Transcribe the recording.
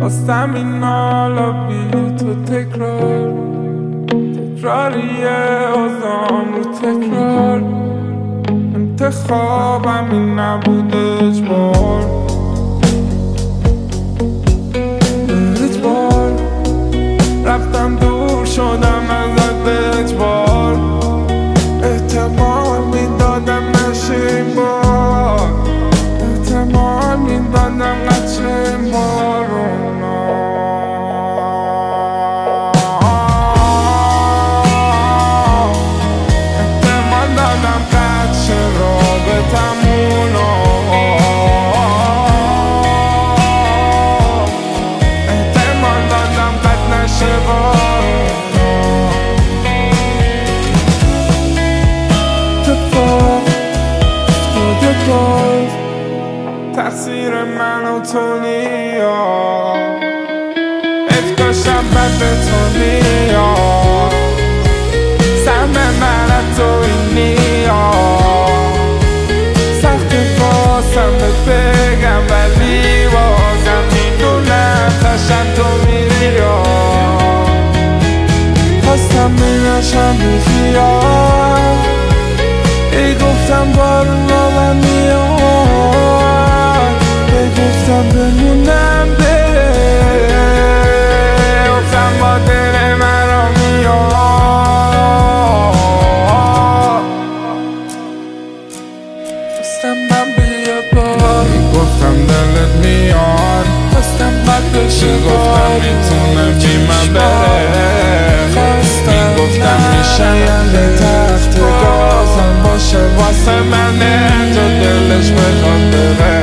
خواستم این حالا بی تو تکراریه آزام رو تکرار انتخابم این نبود اجبار رفتم دور شدم ازت به اجبار احتمال میدادم نشه این بار احتمال میدادم نشه این بار احتمال دادم قد شه رابطمون احتمال دادم قد نشه تقصیر من و تو نیاد افکاشم بد به تو نیاد سهم من از تو این نیاد سخت بازم بهت بگم ولی بازم میدونم تشم تو میری خواستم بینشم بیخیال ای گفتم بارون با من میاد ای گفتم بمونم بره گفتم با دل من را میاد خواستم من بیاد بار گفتم دلت میاد خواستم بد بشه گفتم میتونه بی من بره گفتم میشه یه تخت گازم باشه واسه منه تو دلش بخواد بره